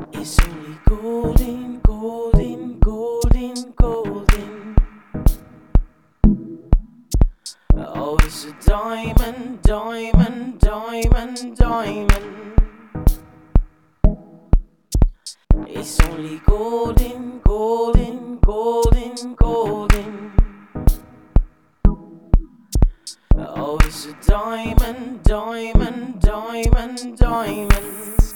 It's only golden, golden, golden, golden. Oh, it's a diamond, diamond, diamond, diamond. It's only golden, golden, golden, golden. Oh, it's a diamond, diamond, diamond, diamond.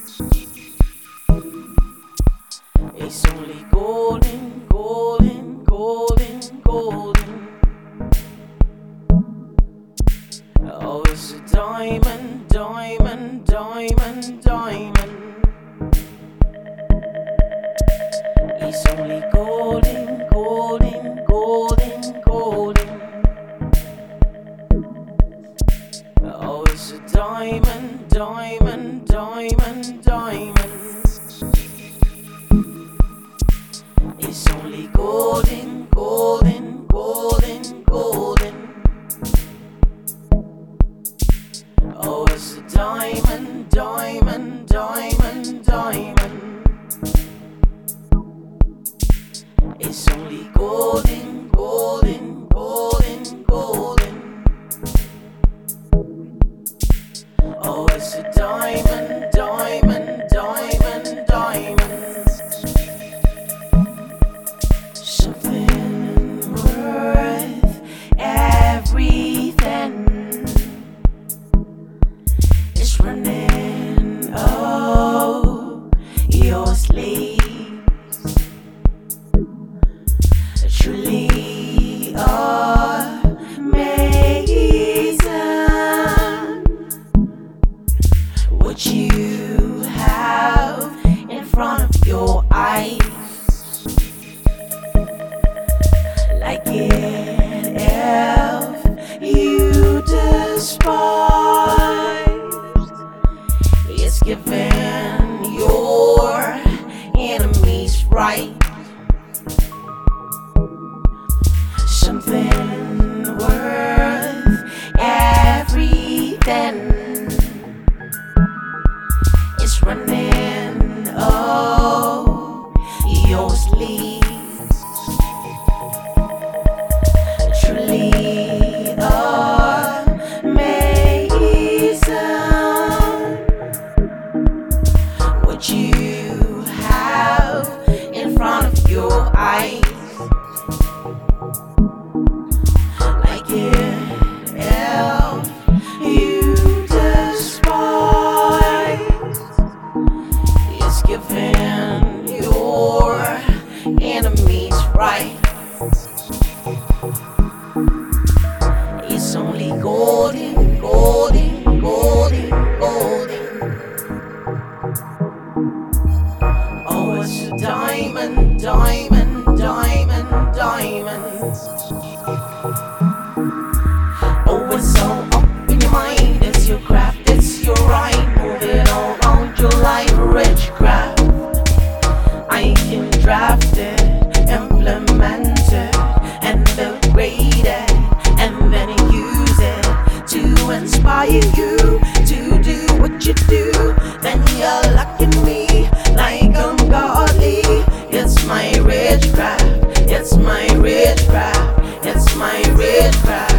It's only golden, golden, golden, golden. Oh, it's a diamond, diamond, diamond, diamond. It's only golden, golden, golden, golden. Oh, it's a diamond, diamond, diamond, diamond. It's only golden, golden, golden, golden. Oh, it's a diamond, diamond, diamond, diamond. It's only golden, golden, golden, golden. Oh, it's a diamond, diamond, diamond, diamond. Something worth everything is running, oh, your sleeves. Truly amazing what you have in front of your eyes. Like it if you despise, it's giving your enemies right. Something worth everything is running, oh, your sleeves. Truly amazing what you have in front of your eyes. Like it if you despise, it's giving your enemies right. It's only golden, golden, golden, golden. Oh, it's a diamond, diamond, diamond, diamond. Oh, it's all up in your mind. It's your craft, it's your right. Move it all on your life, witchcraft. I can draft it, implement it, and upgrade it, and then use it to inspire you to do what you do. Then you're looking me like I'm godly. It's my witchcraft, it's my witchcraft, it's my witchcraft.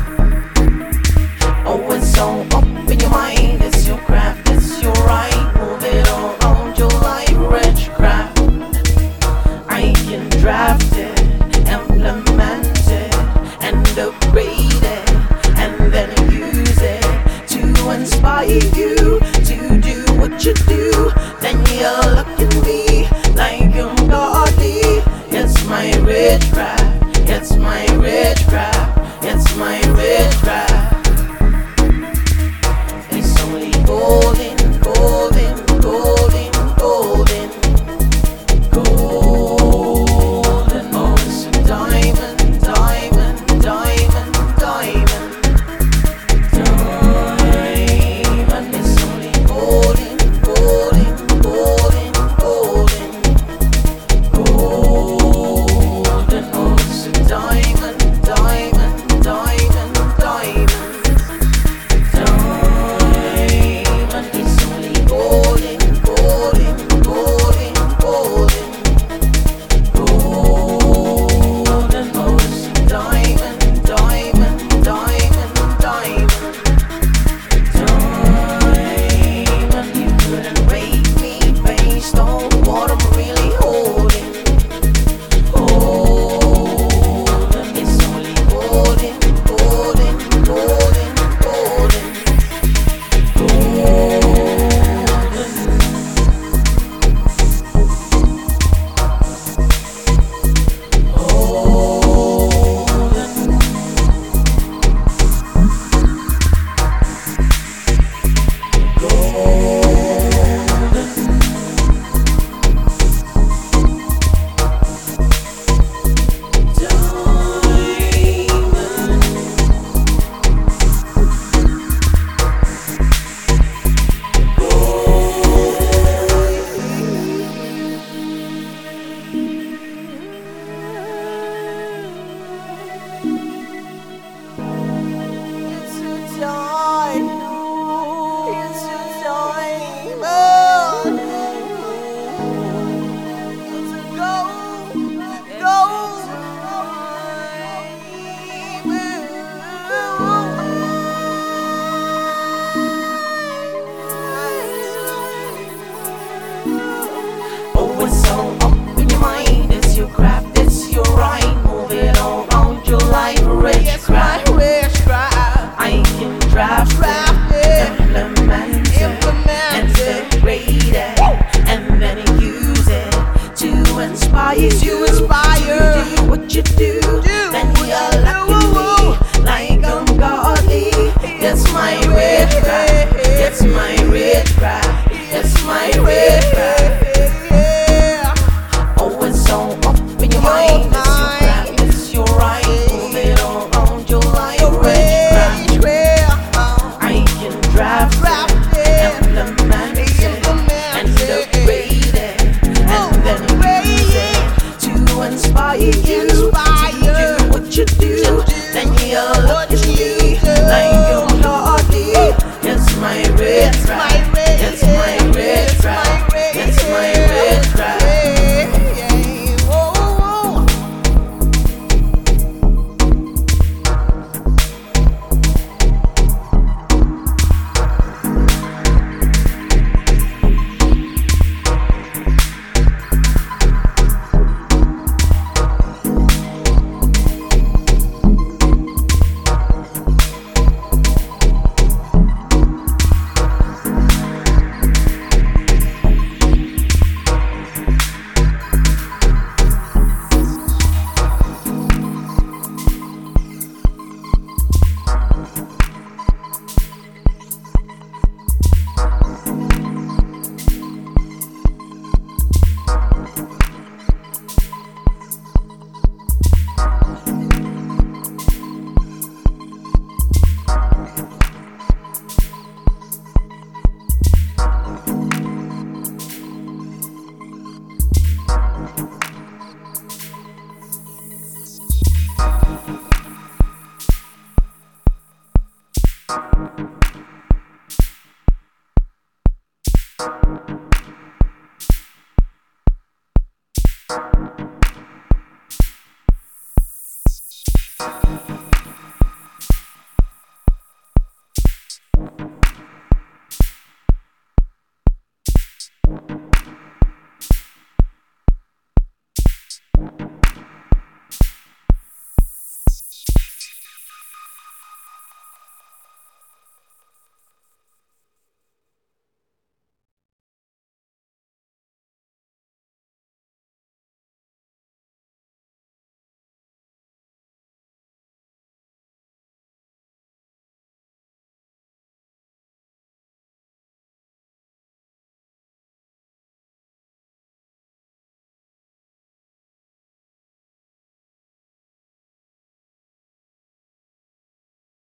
Oh, it's all up in your mind. It's your craft, it's your right. Move it all on your life, witchcraft. I can draft it, implement it, and upgrade it, and then use it to inspire you to do what you do. Then you'll look at me like I'm godly. It's my witchcraft, it's my witchcraft.